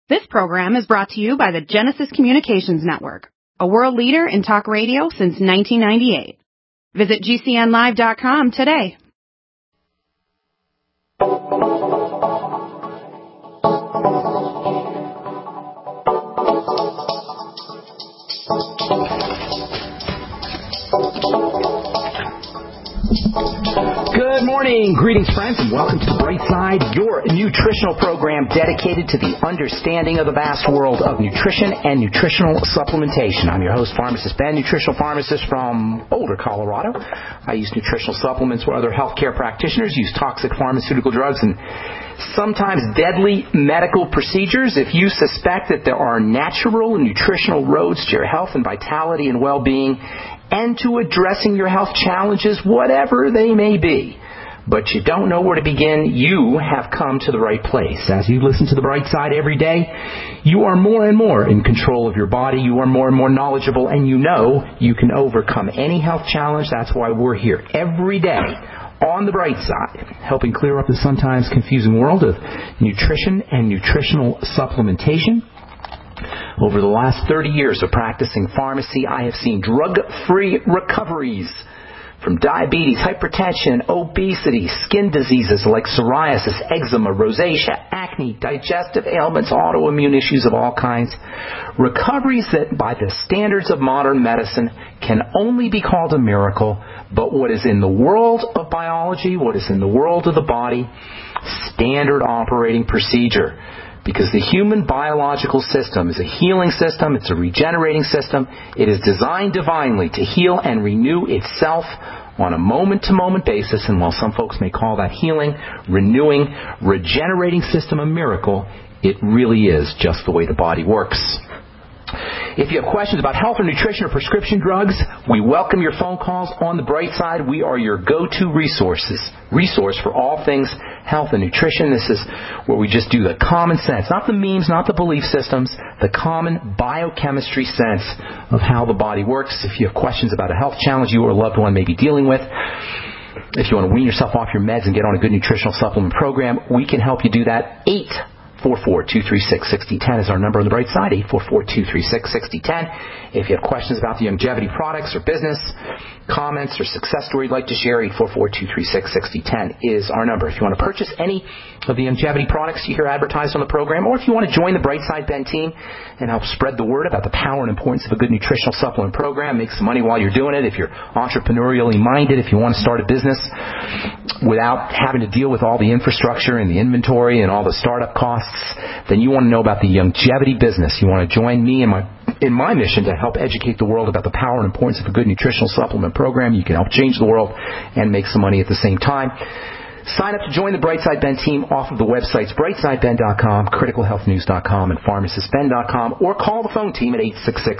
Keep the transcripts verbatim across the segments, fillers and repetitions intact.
This program is brought to you by the Genesis Communications Network, a world leader in talk radio since nineteen ninety-eight. Visit G C N live dot com today. Good morning, greetings friends, and welcome to The Bright Side, your nutritional program dedicated to the understanding of the vast world of nutrition and nutritional supplementation. I'm your host, Pharmacist Ben, nutritional pharmacist from Boulder, Colorado. I use nutritional supplements where other healthcare practitioners use toxic pharmaceutical drugs and sometimes deadly medical procedures. If you suspect that there are natural nutritional roads to your health and vitality and well-being and to addressing your health challenges, whatever they may be, but you don't know where to begin, you have come to the right place. As you listen to The Bright Side every day, you are more and more in control of your body. You are more and more knowledgeable, and you know you can overcome any health challenge. That's why we're here every day on The Bright Side, helping clear up the sometimes confusing world of nutrition and nutritional supplementation. Over the last thirty years of practicing pharmacy, I have seen drug-free recoveries from diabetes, hypertension, obesity, skin diseases like psoriasis, eczema, rosacea, acne, digestive ailments, autoimmune issues of all kinds. Recoveries that, by the standards of modern medicine, can only be called a miracle, but what is in the world of biology, what is in the world of the body, standard operating procedure. Because the human biological system is a healing system, it's a regenerating system. It is designed divinely to heal and renew itself on a moment-to-moment basis. And while some folks may call that healing, renewing, regenerating system a miracle, it really is just the way the body works. If you have questions about health or nutrition or prescription drugs, we welcome your phone calls. On The Bright Side, we are your go-to resources, resource for all things health and nutrition. This is where we just do the common sense, not the memes, not the belief systems, the common biochemistry sense of how the body works. If you have questions about a health challenge you or a loved one may be dealing with, if you want to wean yourself off your meds and get on a good nutritional supplement program, we can help you do that. eight four four, two three six, six zero one zero is our number on The Bright Side, eight four four, two three six, six zero one zero. If you have questions about the longevity products or business, comments or success story you'd like to share, eight four four, two three six, six zero one zero is our number. If you want to purchase any of the longevity products you hear advertised on the program, or if you want to join the Bright Side Ben team and help spread the word about the power and importance of a good nutritional supplement program, make some money while you're doing it, if you're entrepreneurially minded, if you want to start a business without having to deal with all the infrastructure and the inventory and all the startup costs, then you want to know about the longevity business. You want to join me in my in my mission to help educate the world about the power and importance of a good nutritional supplement program. You can help change the world and make some money at the same time. Sign up to join the Bright Side Ben team off of the websites bright side ben dot com, critical health news dot com, and pharmacist ben dot com, or call the phone team at eight six six,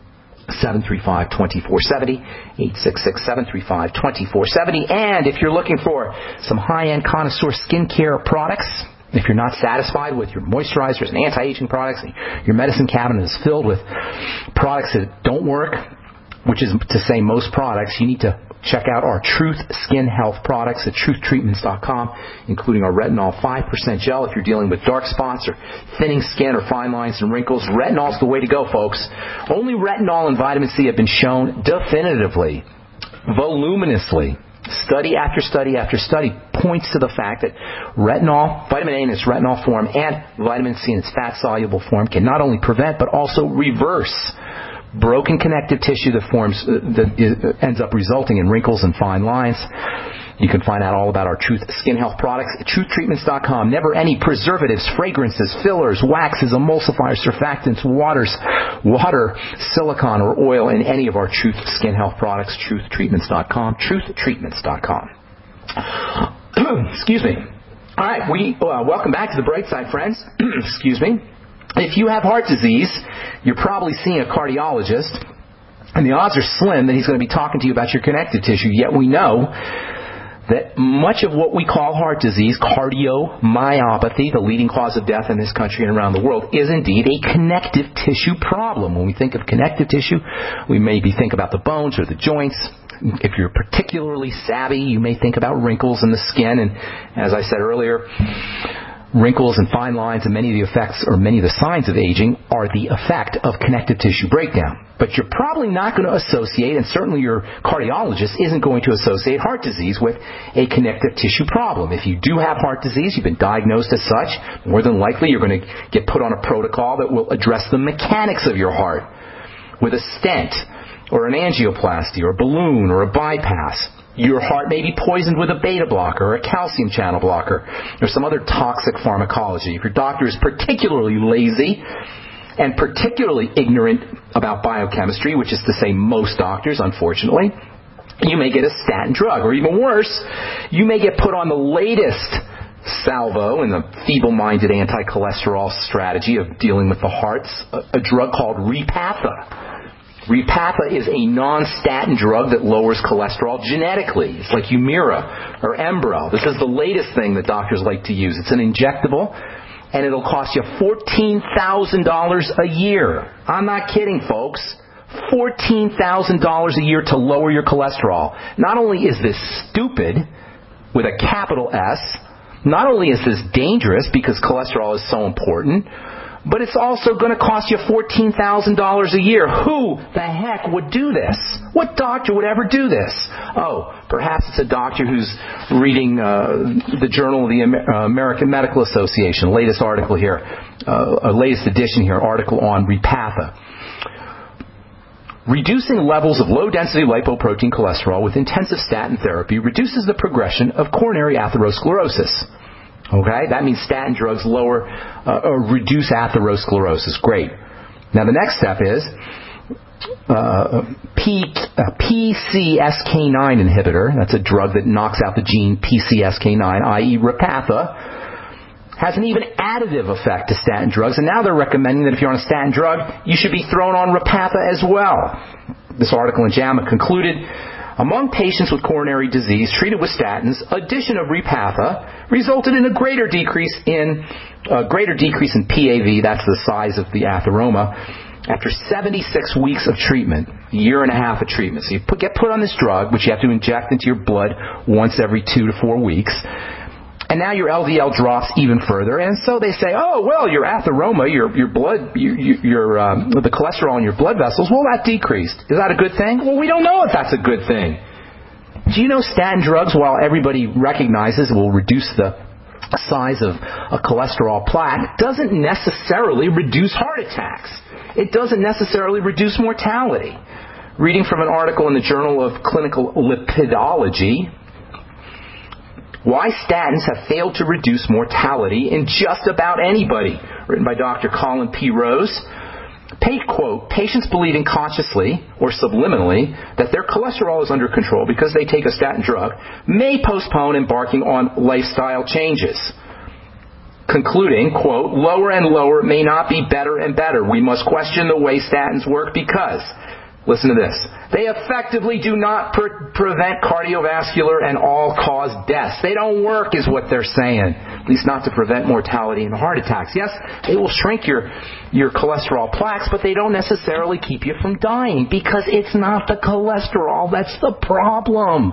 seven three five, two four seven zero, eight six six, seven three five, two four seven zero. And if you're looking for some high-end connoisseur skincare products, if you're not satisfied with your moisturizers and anti-aging products, and your medicine cabinet is filled with products that don't work, which is to say most products, you need to check out our Truth Skin Health products at truth treatments dot com, including our Retinol five percent gel if you're dealing with dark spots or thinning skin or fine lines and wrinkles. Retinol's the way to go, folks. Only retinol and vitamin C have been shown definitively, voluminously, study after study after study points to the fact that retinol, vitamin A in its retinol form, and vitamin C in its fat-soluble form can not only prevent but also reverse broken connective tissue that forms uh, that is, ends up resulting in wrinkles and fine lines. You can find out all about our Truth Skin Health products at truth treatments dot com. Never any preservatives, fragrances, fillers, waxes, emulsifiers, surfactants, waters, water, silicone, or oil in any of our Truth Skin Health products. truth treatments dot com. truth treatments dot com. Excuse me. All right, we uh, welcome back to the Bright Side, friends. Excuse me. If you have heart disease, you're probably seeing a cardiologist, and the odds are slim that he's going to be talking to you about your connective tissue. Yet we know that much of what we call heart disease, cardiomyopathy, the leading cause of death in this country and around the world, is indeed a connective tissue problem. When we think of connective tissue, we maybe think about the bones or the joints. If you're particularly savvy, you may think about wrinkles in the skin. And as I said earlier, wrinkles and fine lines and many of the effects or many of the signs of aging are the effect of connective tissue breakdown. But you're probably not going to associate, and certainly your cardiologist isn't going to associate heart disease with a connective tissue problem. If you do have heart disease, you've been diagnosed as such, more than likely you're going to get put on a protocol that will address the mechanics of your heart with a stent or an angioplasty or a balloon or a bypass. Your heart may be poisoned with a beta blocker or a calcium channel blocker or some other toxic pharmacology. If your doctor is particularly lazy and particularly ignorant about biochemistry, which is to say most doctors, unfortunately, you may get a statin drug. Or even worse, you may get put on the latest salvo in the feeble-minded anti-cholesterol strategy of dealing with the hearts, a, a drug called Repatha. Repatha is a non-statin drug that lowers cholesterol genetically. It's like Humira or Enbrel. This is the latest thing that doctors like to use. It's an injectable, and it'll cost you fourteen thousand dollars a year. I'm not kidding, folks. fourteen thousand dollars a year to lower your cholesterol. Not only is this stupid, with a capital S, not only is this dangerous because cholesterol is so important, but it's also going to cost you fourteen thousand dollars a year. Who the heck would do this? What doctor would ever do this? Oh, perhaps it's a doctor who's reading uh, the Journal of the Amer- uh, American Medical Association, latest article here, uh, a latest edition here, article on Repatha. Reducing levels of low-density lipoprotein cholesterol with intensive statin therapy reduces the progression of coronary atherosclerosis. Okay, that means statin drugs lower uh, or reduce atherosclerosis. Great. Now the next step is uh, P, uh, P C S K nine inhibitor. That's a drug that knocks out the gene P C S K nine, that is. Repatha, has an even additive effect to statin drugs. And now they're recommending that if you're on a statin drug, you should be thrown on Repatha as well. This article in JAMA concluded, among patients with coronary disease treated with statins, addition of Repatha resulted in a greater decrease in a greater decrease in P A V, that's the size of the atheroma, after seventy-six weeks of treatment, a year and a half of treatment. So you put, get put on this drug, which you have to inject into your blood once every two to four weeks. And now your L D L drops even further, and so they say, oh, well, your atheroma, your your blood, your, your um, the cholesterol in your blood vessels, well, that decreased. Is that a good thing? Well, we don't know if that's a good thing. Do you know statin drugs, while everybody recognizes will reduce the size of a cholesterol plaque, doesn't necessarily reduce heart attacks. It doesn't necessarily reduce mortality. Reading from an article in the Journal of Clinical Lipidology, Why Statins Have Failed to Reduce Mortality in Just About Anybody, written by Doctor Colin P. Rose. Pay, quote, patients believing consciously or subliminally that their cholesterol is under control because they take a statin drug may postpone embarking on lifestyle changes. Concluding, quote, lower and lower may not be better and better. We must question the way statins work because, listen to this, they effectively do not pre- prevent cardiovascular and all-cause deaths. They don't work is what they're saying, at least not to prevent mortality and heart attacks. Yes, they will shrink your, your cholesterol plaques, but they don't necessarily keep you from dying because it's not the cholesterol that's the problem.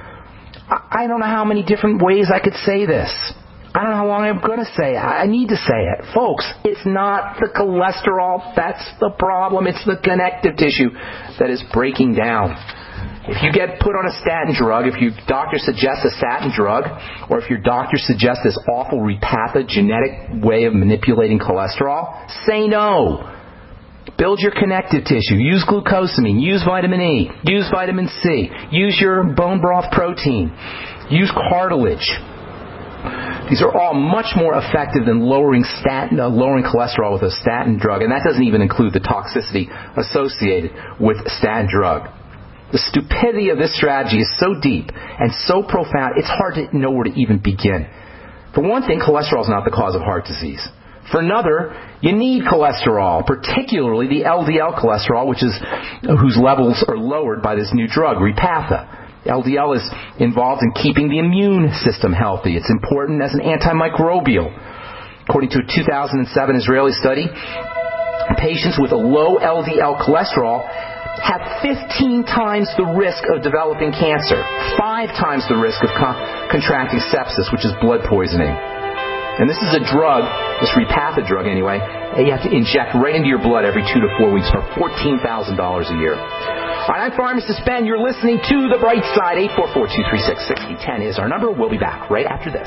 I, I don't know how many different ways I could say this. I don't know how long I'm going to say it. I need to say it. Folks, it's not the cholesterol that's the problem. It's the connective tissue that is breaking down. If you get put on a statin drug, if your doctor suggests a statin drug, or if your doctor suggests this awful Repatha genetic way of manipulating cholesterol, say no. Build your connective tissue. Use glucosamine. Use vitamin E. Use vitamin C. Use your bone broth protein. Use cartilage. These are all much more effective than lowering statin, uh, lowering cholesterol with a statin drug, and that doesn't even include the toxicity associated with a statin drug. The stupidity of this strategy is so deep and so profound, it's hard to know where to even begin. For one thing, cholesterol is not the cause of heart disease. For another, you need cholesterol, particularly the L D L cholesterol, which is whose levels are lowered by this new drug, Repatha. L D L is involved in keeping the immune system healthy. It's important as an antimicrobial. According to a two thousand seven Israeli study, patients with a low L D L cholesterol have fifteen times the risk of developing cancer, five times the risk of con- contracting sepsis, which is blood poisoning. And this is a drug, this Repatha drug anyway, you have to inject right into your blood every two to four weeks for fourteen thousand dollars a year. All right, I'm Pharmacist Ben. You're listening to The Bright Side. eight four four, two three six, six zero one zero is our number. We'll be back right after this.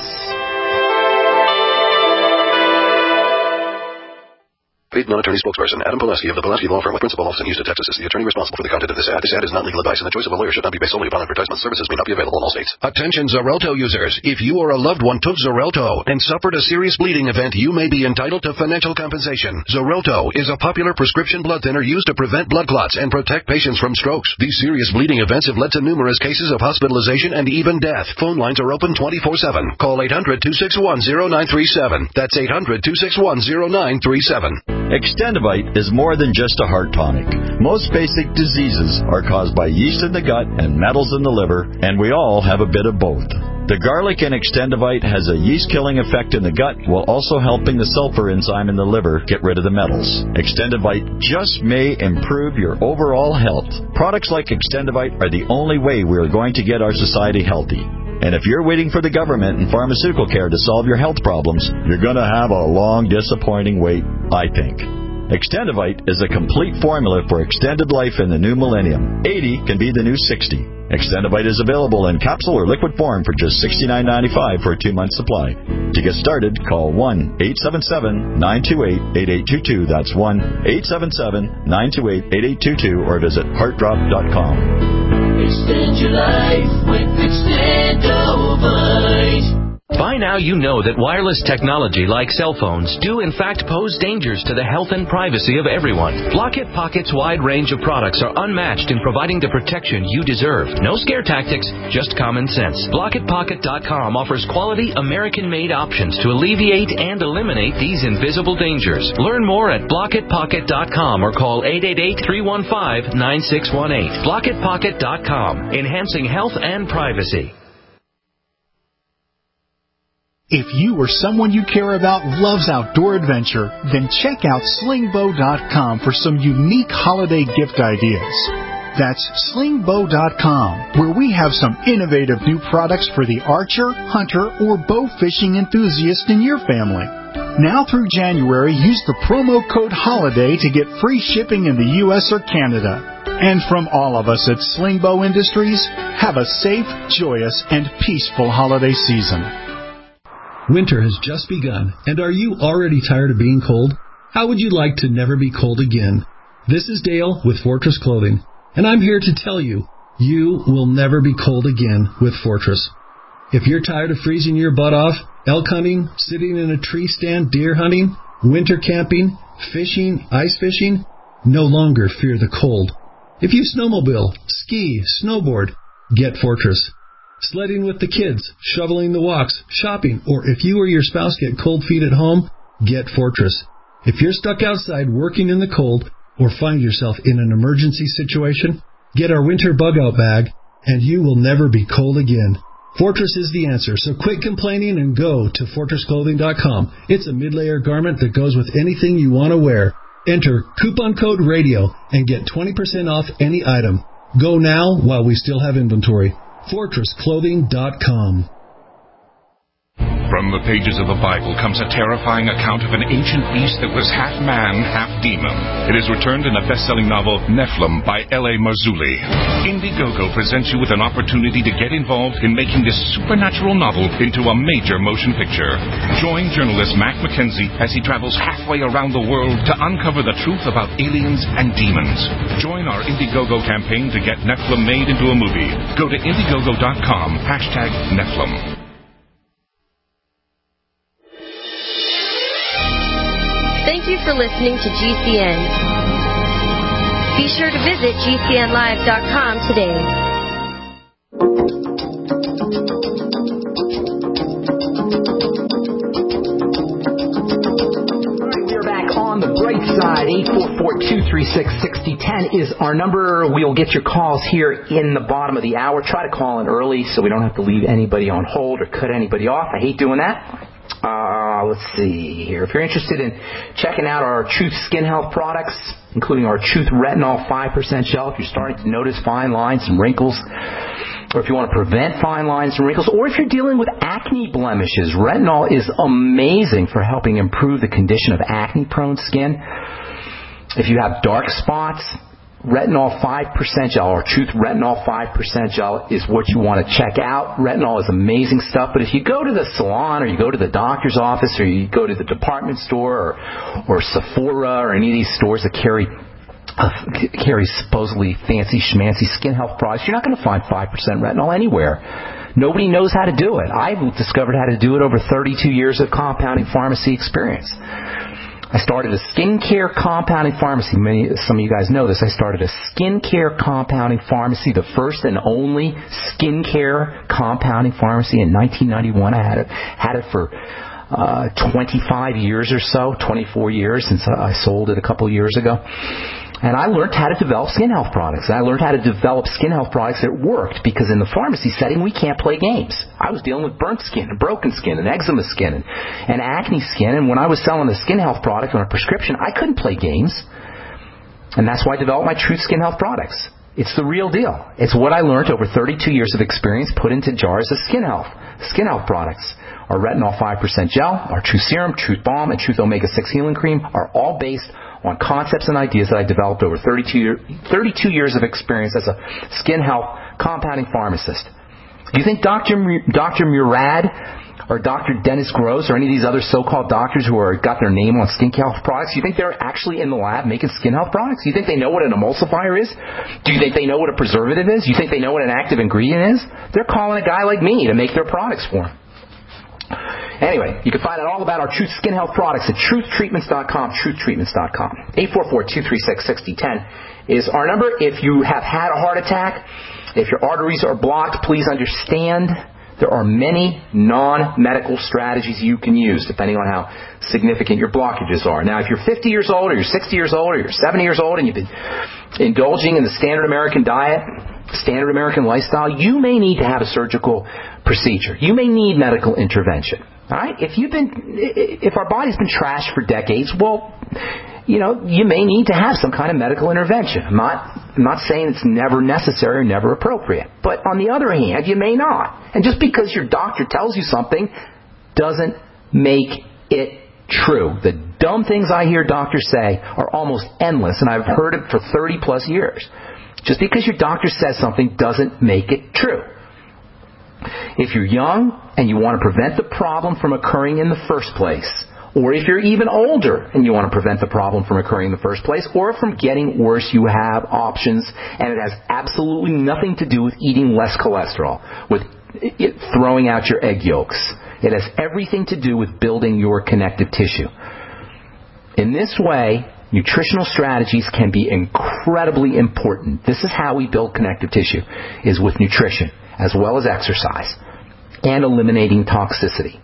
Paid non-attorney spokesperson Adam Pulaski of the Pulaski Law Firm with principal office in Houston, Texas is the attorney responsible for the content of this ad. This ad is not legal advice, and the choice of a lawyer should not be based solely upon advertisement. Services may not be available in all states. Attention Xarelto users. If you or a loved one took Xarelto and suffered a serious bleeding event, you may be entitled to financial compensation. Xarelto is a popular prescription blood thinner used to prevent blood clots and protect patients from strokes. These serious bleeding events have led to numerous cases of hospitalization and even death. Phone lines are open twenty-four seven. Call eight hundred, two six one, zero nine three seven. That's eight hundred, two six one, zero nine three seven. Extendivite is more than just a heart tonic. Most basic diseases are caused by yeast in the gut and metals in the liver, and we all have a bit of both. The garlic in Extendivite has a yeast-killing effect in the gut while also helping the sulfur enzyme in the liver get rid of the metals. Extendivite just may improve your overall health. Products like Extendivite are the only way we are going to get our society healthy. And if you're waiting for the government and pharmaceutical care to solve your health problems, you're going to have a long, disappointing wait, I think. Extendivite is a complete formula for extended life in the new millennium. eighty can be the new sixty. Extendivite is available in capsule or liquid form for just sixty-nine ninety-five for a two-month supply. To get started, call one eight seven seven, nine two eight, eight eight two two. That's one eight seven seven, nine two eight, eight eight two two or visit heart drop dot com. Extend your life with Extendivite. By now you know that wireless technology like cell phones do in fact pose dangers to the health and privacy of everyone. Blockit Pocket's wide range of products are unmatched in providing the protection you deserve. No scare tactics, just common sense. Blockit Pocket dot com offers quality American-made options to alleviate and eliminate these invisible dangers. Learn more at Blockit Pocket dot com or call eight eight eight, three one five, nine six one eight. Blockit Pocket dot com, enhancing health and privacy. If you or someone you care about loves outdoor adventure, then check out sling bow dot com for some unique holiday gift ideas. That's sling bow dot com, where we have some innovative new products for the archer, hunter, or bow fishing enthusiast in your family. Now through January, use the promo code HOLIDAY to get free shipping in the U S or Canada. And from all of us at Sling Bow Industries, have a safe, joyous, and peaceful holiday season. Winter has just begun, and are you already tired of being cold? How would you like to never be cold again? This is Dale with Fortress Clothing, and I'm here to tell you, you will never be cold again with Fortress. If you're tired of freezing your butt off, elk hunting, sitting in a tree stand, deer hunting, winter camping, fishing, ice fishing, no longer fear the cold. If you snowmobile, ski, snowboard, get Fortress. Sledding with the kids, shoveling the walks, shopping, or if you or your spouse get cold feet at home, get Fortress. If you're stuck outside working in the cold or find yourself in an emergency situation, get our winter bug-out bag, and you will never be cold again. Fortress is the answer, so quit complaining and go to fortress clothing dot com. It's a mid-layer garment that goes with anything you want to wear. Enter coupon code RADIO and get twenty percent off any item. Go now while we still have inventory. fortress clothing dot com. From the pages of the Bible comes a terrifying account of an ancient beast that was half man, half demon. It is returned in the best-selling novel Nephilim by L A Marzulli. Indiegogo presents you with an opportunity to get involved in making this supernatural novel into a major motion picture. Join journalist Mac McKenzie as he travels halfway around the world to uncover the truth about aliens and demons. Join our Indiegogo campaign to get Nephilim made into a movie. Go to indiegogo dot com, hashtag Nephilim. Thank you for listening to G C N. Be sure to visit G C N live dot com today. All right, we're back on the bright side. eight four four, two three six, six zero one zero is our number. We'll get your calls here in the bottom of the hour. Try to call in early so we don't have to leave anybody on hold or cut anybody off. I hate doing that. Uh, let's see here. If you're interested in checking out our Truth Skin Health products, including our Truth Retinol five percent gel, if you're starting to notice fine lines and wrinkles, or if you want to prevent fine lines and wrinkles, or if you're dealing with acne blemishes, retinol is amazing for helping improve the condition of acne-prone skin. If you have dark spots, Retinol five percent gel, or Truth Retinol five percent gel, is what you want to check out. Retinol is amazing stuff, but if you go to the salon, or you go to the doctor's office, or you go to the department store, or, or Sephora, or any of these stores that carry uh, carry supposedly fancy schmancy skin health products, you're not going to find five percent retinol anywhere. Nobody knows how to do it. I've discovered how to do it over thirty-two years of compounding pharmacy experience. I started a skincare compounding pharmacy. Many, some of you guys know this. I started a skincare compounding pharmacy, the first and only skincare compounding pharmacy in nineteen ninety-one. I had it, had it for uh, twenty-five years or so, twenty-four years since I sold it a couple years ago. And I learned how to develop skin health products. And I learned how to develop skin health products that worked, because in the pharmacy setting, we can't play games. I was dealing with burnt skin and broken skin and eczema skin and, and acne skin. And when I was selling a skin health product on a prescription, I couldn't play games. And that's why I developed my Truth Skin Health products. It's the real deal. It's what I learned over thirty-two years of experience put into jars of skin health. Skin health products. Our Retinol five percent gel, our Truth Serum, Truth Balm, and Truth Omega six Healing Cream are all based on concepts and ideas that I developed over thirty-two, year, thirty-two years of experience as a skin health compounding pharmacist. Do you think Doctor M- Doctor Murad or Doctor Dennis Gross or any of these other so-called doctors who are got their name on skin health products, do you think they're actually in the lab making skin health products? Do you think they know what an emulsifier is? Do you think they know what a preservative is? Do you think they know what an active ingredient is? They're calling a guy like me to make their products for them. Anyway, you can find out all about our Truth Skin Health products at truth treatments dot com, truth treatments dot com. eight four four, two three six, six zero one zero is our number. If you have had a heart attack, if your arteries are blocked, please understand there are many non-medical strategies you can use depending on how significant your blockages are. Now, if you're fifty years old, or you're sixty years old, or you're seventy years old, and you've been indulging in the standard American diet, standard American lifestyle, you may need to have a surgical procedure. You may need medical intervention. All right? If you've been, if our body's been trashed for decades, well, you know, you may need to have some kind of medical intervention. I'm not, I'm not saying it's never necessary or never appropriate. But on the other hand, you may not. And just because your doctor tells you something doesn't make it true. The dumb things I hear doctors say are almost endless, and I've heard it for thirty plus years. Just because your doctor says something doesn't make it true. If you're young and you want to prevent the problem from occurring in the first place, or if you're even older and you want to prevent the problem from occurring in the first place, or from getting worse, you have options, and it has absolutely nothing to do with eating less cholesterol, with it throwing out your egg yolks. It has everything to do with building your connective tissue. In this way, nutritional strategies can be incredibly important. This is how we build connective tissue, is with nutrition, as well as exercise, and eliminating toxicity.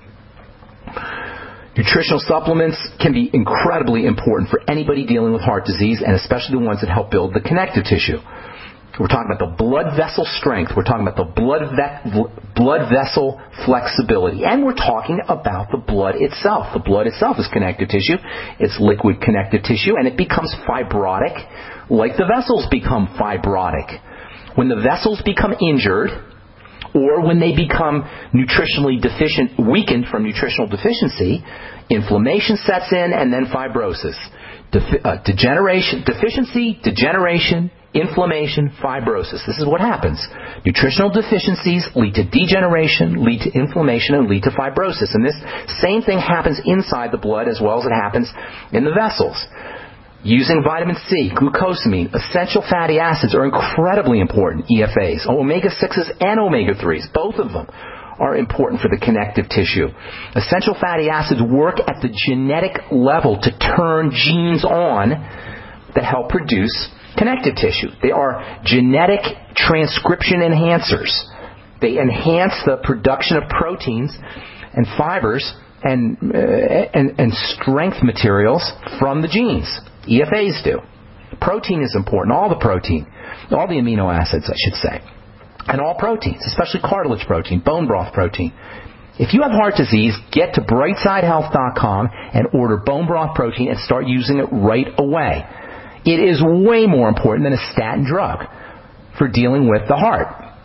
Nutritional supplements can be incredibly important for anybody dealing with heart disease, and especially the ones that help build the connective tissue. We're talking about the blood vessel strength. We're talking about the blood ve- blood vessel flexibility. And we're talking about the blood itself. The blood itself is connective tissue. It's liquid connective tissue, and it becomes fibrotic like the vessels become fibrotic. When the vessels become injured, or when they become nutritionally deficient, weakened from nutritional deficiency, inflammation sets in, and then fibrosis. Defi- uh, degeneration, deficiency, degeneration, inflammation, fibrosis. This is what happens. Nutritional deficiencies lead to degeneration, lead to inflammation, and lead to fibrosis. And this same thing happens inside the blood as well as it happens in the vessels. Using vitamin C, glucosamine, essential fatty acids are incredibly important, E F As, omega sixes and omega threes, both of them are important for the connective tissue. Essential fatty acids work at the genetic level to turn genes on that help produce connective tissue. They are genetic transcription enhancers. They enhance the production of proteins and fibers and, uh, and, and strength materials from the genes. E F As do. Protein is important. All the protein. All the amino acids, I should say. And all proteins, especially cartilage protein, bone broth protein. If you have heart disease, get to brightside health dot com and order bone broth protein and start using it right away. It is way more important than a statin drug for dealing with the heart.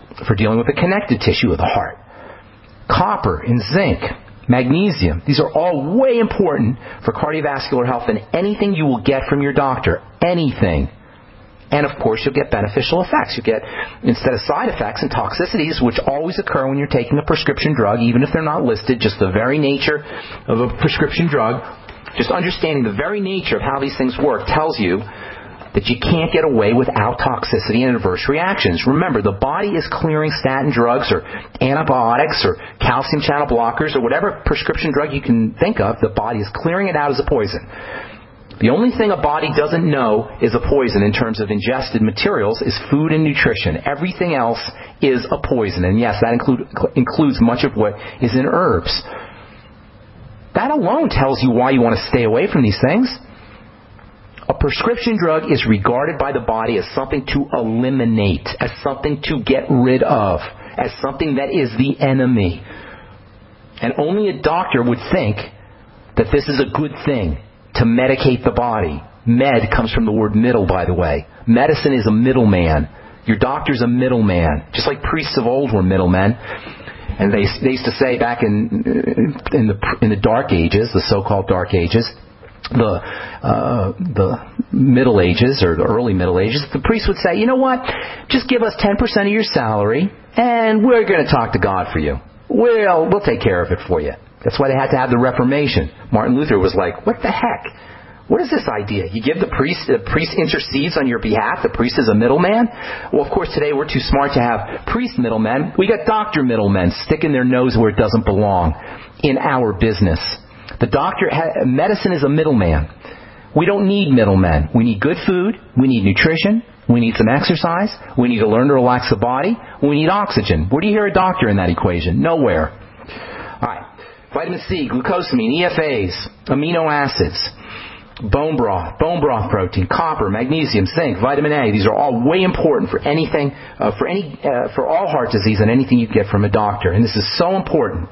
for dealing with the connective tissue of the heart. Copper and zinc, magnesium, these are all way important for cardiovascular health than anything you will get from your doctor. Anything. And, of course, you'll get beneficial effects. You get, instead of side effects and toxicities, which always occur when you're taking a prescription drug, even if they're not listed, just the very nature of a prescription drug, just understanding the very nature of how these things work tells you that you can't get away without toxicity and adverse reactions. Remember, the body is clearing statin drugs or antibiotics or calcium channel blockers or whatever prescription drug you can think of, the body is clearing it out as a poison. The only thing a body doesn't know is a poison in terms of ingested materials is food and nutrition. Everything else is a poison. And yes, that include, includes much of what is in herbs. That alone tells you why you want to stay away from these things. A prescription drug is regarded by the body as something to eliminate, as something to get rid of, as something that is the enemy. And only a doctor would think that this is a good thing, to medicate the body. Med comes from the word middle, by the way. Medicine is a middleman. Your doctor's a middleman, just like priests of old were middlemen. And they, they used to say back in in the in the Dark Ages, the so-called Dark Ages, the uh, the Middle Ages or the early Middle Ages, the priest would say, you know what, just give us ten percent of your salary, and we're going to talk to God for you. We'll we'll take care of it for you. That's why they had to have the Reformation. Martin Luther was like, what the heck? What is this idea? You give the priest, the priest intercedes on your behalf, the priest is a middleman? Well, of course, today we're too smart to have priest middlemen. We got doctor middlemen sticking their nose where it doesn't belong in our business. The doctor, medicine is a middleman. We don't need middlemen. We need good food. We need nutrition. We need some exercise. We need to learn to relax the body. We need oxygen. Where do you hear a doctor in that equation? Nowhere. All right. Vitamin C, glucosamine, E F As, amino acids, bone broth, bone broth protein, copper, magnesium, zinc, vitamin A. These are all way important for anything, uh, for any, uh, for all heart disease and anything you get from a doctor. And this is so important.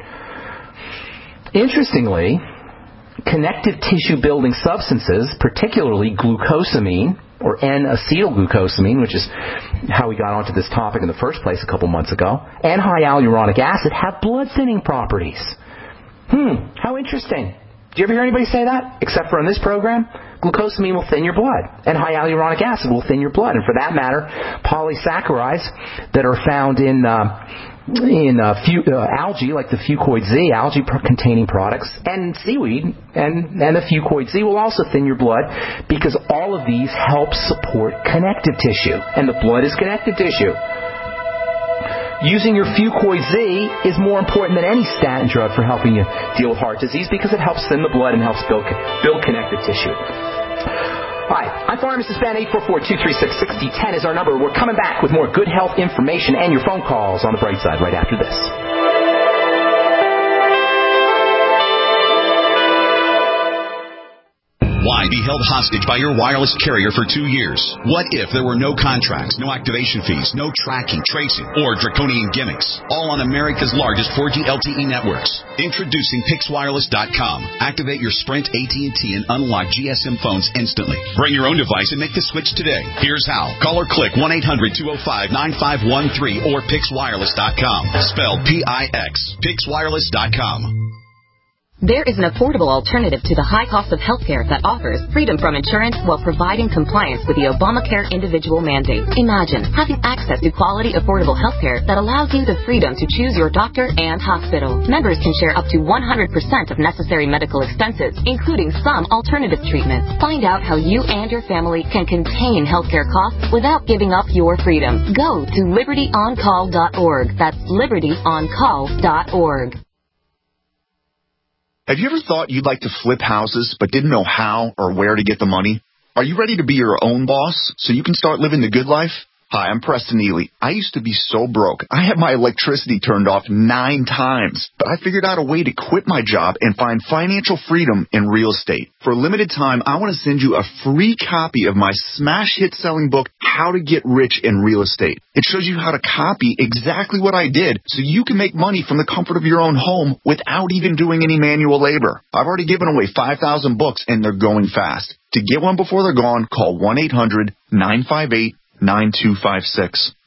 Interestingly, connective tissue building substances, particularly glucosamine or N-acetylglucosamine, which is how we got onto this topic in the first place a couple months ago, and high hyaluronic acid have blood thinning properties. Hmm, how interesting. Do you ever hear anybody say that? Except for on this program, glucosamine will thin your blood, and high hyaluronic acid will thin your blood. And for that matter, polysaccharides that are found in uh, in uh, fu- uh, algae, like the Fucoid Z, algae-containing products, and seaweed, and, and the Fucoid Z will also thin your blood because all of these help support connective tissue, and the blood is connective tissue. Using your Fucoid Z is more important than any statin drug for helping you deal with heart disease because it helps thin the blood and helps build, build connective tissue. Hi, I'm Pharmacist Ben. Eight four four, two three six, six zero one zero is our number. We're coming back with more good health information and your phone calls on the bright side right after this. Why be held hostage by your wireless carrier for two years? What if there were no contracts, no activation fees, no tracking, tracing, or draconian gimmicks? All on America's largest four G L T E networks. Introducing Pix Wireless dot com. Activate your Sprint, A T and T, and unlock G S M phones instantly. Bring your own device and make the switch today. Here's how. Call or click one eight hundred, two oh five, nine five one three or Pix Wireless dot com. Spelled P I X. Pix Wireless dot com. There is an affordable alternative to the high cost of healthcare that offers freedom from insurance while providing compliance with the Obamacare individual mandate. Imagine having access to quality, affordable healthcare that allows you the freedom to choose your doctor and hospital. Members can share up to one hundred percent of necessary medical expenses, including some alternative treatments. Find out how you and your family can contain healthcare costs without giving up your freedom. Go to liberty on call dot org. That's liberty on call dot org. Have you ever thought you'd like to flip houses but didn't know how or where to get the money? Are you ready to be your own boss so you can start living the good life? Hi, I'm Preston Ely. I used to be so broke. I had my electricity turned off nine times, but I figured out a way to quit my job and find financial freedom in real estate. For a limited time, I want to send you a free copy of my smash hit selling book, How to Get Rich in Real Estate. It shows you how to copy exactly what I did so you can make money from the comfort of your own home without even doing any manual labor. I've already given away five thousand books and they're going fast. To get one before they're gone, call one eight hundred, nine five eight, nine two five six.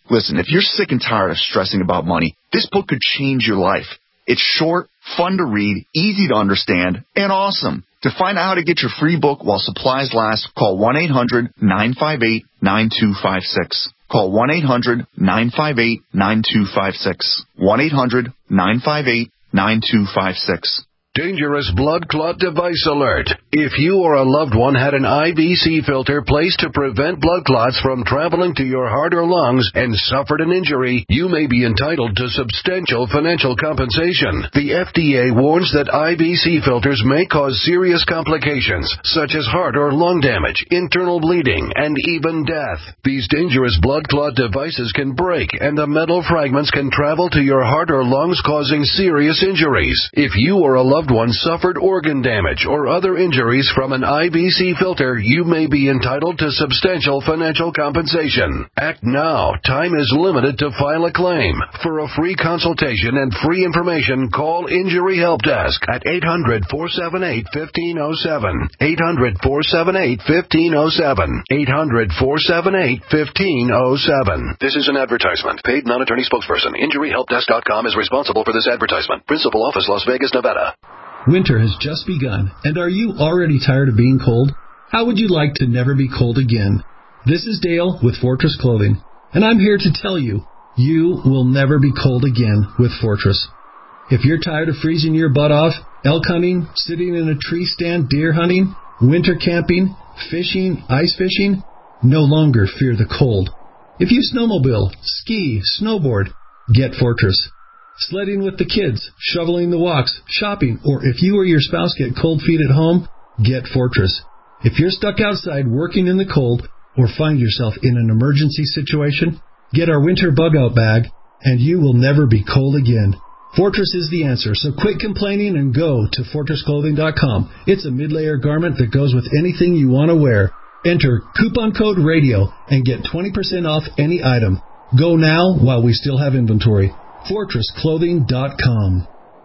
Listen, if you're sick and tired of stressing about money, this book could change your life. It's short, fun to read, easy to understand, and awesome. To find out how to get your free book while supplies last, call one eight hundred nine five eight nine two five six. Call one eight hundred nine five eight nine two five six. one eight hundred nine five eight nine two five six. Dangerous blood clot device alert. If you or a loved one had an I V C filter placed to prevent blood clots from traveling to your heart or lungs and suffered an injury, you may be entitled to substantial financial compensation. The F D A warns that I V C filters may cause serious complications, such as heart or lung damage, internal bleeding, and even death. These dangerous blood clot devices can break, and the metal fragments can travel to your heart or lungs, causing serious injuries. If you or a loved one suffered organ damage or other injuries from an I V C filter, you may be entitled to substantial financial compensation. Act now. Time is limited to file a claim. For a free consultation and free information, call Injury Help Desk at eight hundred four seven eight one five zero seven. eight hundred four seven eight one five zero seven. eight hundred four seven eight one five zero seven. This is an advertisement. Paid non-attorney spokesperson. Injury Help Desk dot com is responsible for this advertisement. Principal office, Las Vegas, Nevada. Winter has just begun, and are you already tired of being cold? How would you like to never be cold again? This is Dale with Fortress Clothing, and I'm here to tell you, you will never be cold again with Fortress. If you're tired of freezing your butt off, elk hunting, sitting in a tree stand, deer hunting, winter camping, fishing, ice fishing, no longer fear the cold. If you snowmobile, ski, snowboard, get Fortress. Sledding with the kids, shoveling the walks, shopping, or if you or your spouse get cold feet at home, get Fortress. If you're stuck outside working in the cold or find yourself in an emergency situation, get our winter bug-out bag, and you will never be cold again. Fortress is the answer, so quit complaining and go to Fortress Clothing dot com. It's a mid-layer garment that goes with anything you want to wear. Enter coupon code RADIO and get twenty percent off any item. Go now while we still have inventory. Fortress Clothing dot com.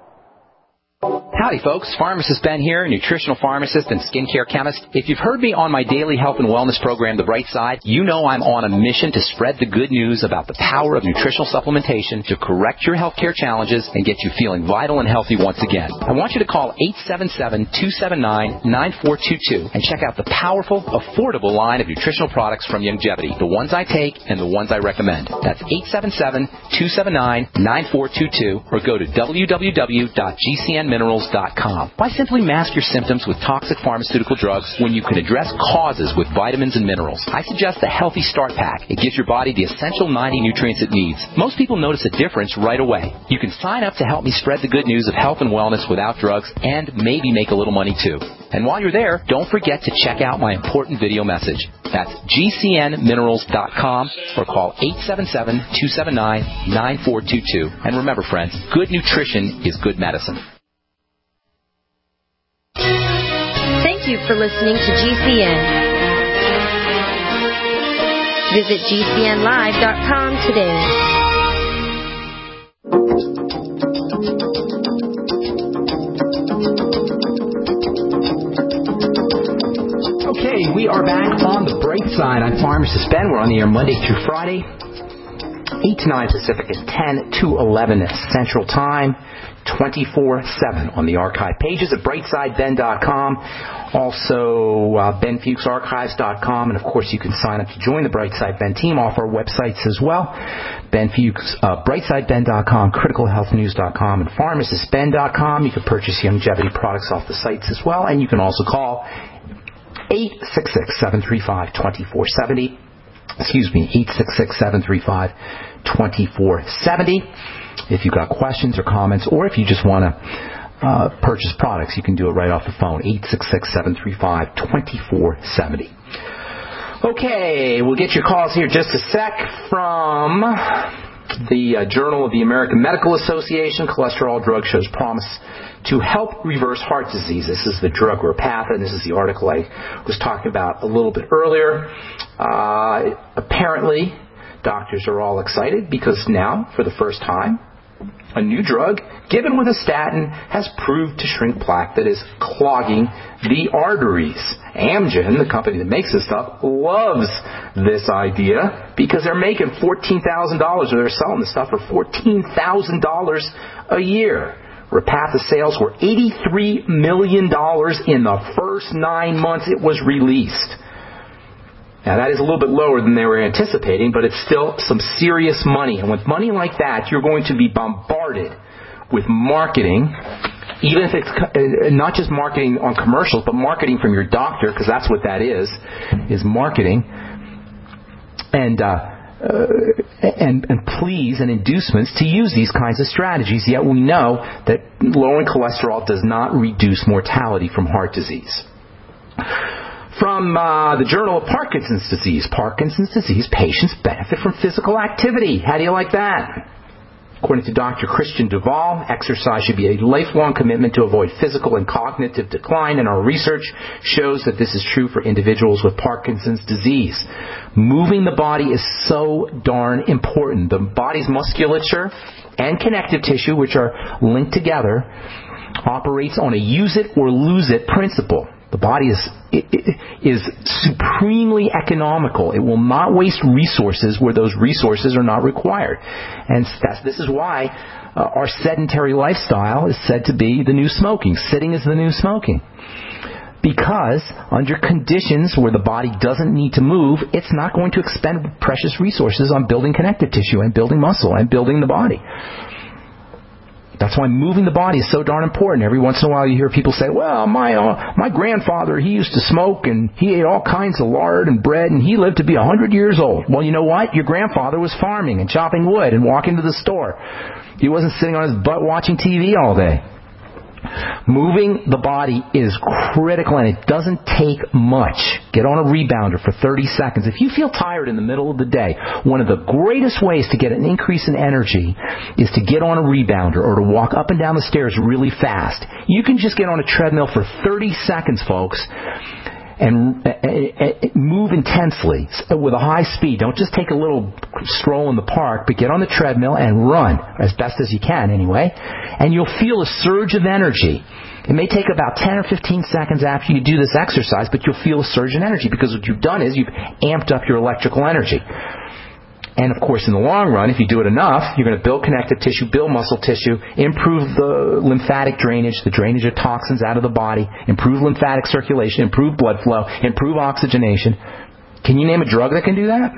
Howdy, folks. Pharmacist Ben here, nutritional pharmacist and skincare chemist. If you've heard me on my daily health and wellness program, The Bright Side, you know I'm on a mission to spread the good news about the power of nutritional supplementation to correct your healthcare challenges and get you feeling vital and healthy once again. I want you to call eight seven seven, two seven nine, nine four two two and check out the powerful, affordable line of nutritional products from Youngevity, the ones I take and the ones I recommend. That's eight seven seven, two seven nine, nine four two two or go to w w w dot g c n minerals dot com. Why simply mask your symptoms with toxic pharmaceutical drugs when you can address causes with vitamins and minerals? I suggest the Healthy Start Pack. It gives your body the essential ninety nutrients it needs. Most people notice a difference right away. You can sign up to help me spread the good news of health and wellness without drugs and maybe make a little money too. And while you're there, don't forget to check out my important video message. That's g c n minerals dot com or call eight seven seven, two seven nine, nine four two two. And remember, friends, good nutrition is good medicine. Thank you for listening to G C N. Visit g c n live dot com today. Okay, we are back on The Bright Side. I'm Pharmacist Ben. We're on the air Monday through Friday, eight to nine Pacific and ten to eleven Central Time, twenty-four seven on the archive pages at bright side ben dot com. Also, uh, ben fuchs archives dot com. And, of course, you can sign up to join the Brightside Ben team off our websites as well. Ben Fuchs, uh, bright side ben dot com, critical health news dot com, and pharmacist ben dot com. You can purchase Youngevity products off the sites as well. And you can also call eight six six, seven three five, two four seven zero. Excuse me, eight six six, seven three five, two four seven zero. If you've got questions or comments, or if you just want to uh, purchase products, you can do it right off the phone, eight six six, seven three five, two four seven zero. Okay, we'll get your calls here just a sec from the uh, Journal of the American Medical Association. Cholesterol drug shows promise to help reverse heart disease. This is the drug Repatha, and this is the article I was talking about a little bit earlier. Uh, apparently, doctors are all excited because now, for the first time, a new drug given with a statin has proved to shrink plaque that is clogging the arteries. Amgen, the company that makes this stuff, loves this idea because they're making fourteen thousand dollars, or they're selling this stuff for fourteen thousand dollars a year. Repatha sales were eighty-three million dollars in the first nine months it was released. Now, that is a little bit lower than they were anticipating, but it's still some serious money. And with money like that, you're going to be bombarded with marketing, even if it's not just marketing on commercials, but marketing from your doctor, because that's what that is, is marketing, and, uh, uh, and, and pleas and inducements to use these kinds of strategies. Yet we know that lowering cholesterol does not reduce mortality from heart disease. From uh, the Journal of Parkinson's Disease. Parkinson's disease patients benefit from physical activity. How do you like that? According to Doctor Christian Duvall, exercise should be a lifelong commitment to avoid physical and cognitive decline, and our research shows that this is true for individuals with Parkinson's disease. Moving the body is so darn important. The body's musculature and connective tissue, which are linked together, operates on a use it or lose it principle. The body is is supremely economical. It will not waste resources where those resources are not required. And that's, this is why uh, our sedentary lifestyle is said to be the new smoking. Sitting is the new smoking. Because under conditions where the body doesn't need to move, it's not going to expend precious resources on building connective tissue and building muscle and building the body. That's why moving the body is so darn important. Every once in a while you hear people say, well, my uh, my grandfather, he used to smoke and he ate all kinds of lard and bread and he lived to be one hundred years old. Well, you know what? Your grandfather was farming and chopping wood and walking to the store. He wasn't sitting on his butt watching T V all day. Moving the body is critical, and it doesn't take much. Get on a rebounder for thirty seconds. If you feel tired in the middle of the day, one of the greatest ways to get an increase in energy is to get on a rebounder or to walk up and down the stairs really fast. You can just get on a treadmill for thirty seconds, folks, and move intensely with a high speed. Don't just take a little stroll in the park, but get on the treadmill and run as best as you can anyway, and you'll feel a surge of energy. It may take about ten or fifteen seconds after you do this exercise, but you'll feel a surge in energy because what you've done is you've amped up your electrical energy. And, of course, in the long run, if you do it enough, you're going to build connective tissue, build muscle tissue, improve the lymphatic drainage, the drainage of toxins out of the body, improve lymphatic circulation, improve blood flow, improve oxygenation. Can you name a drug that can do that?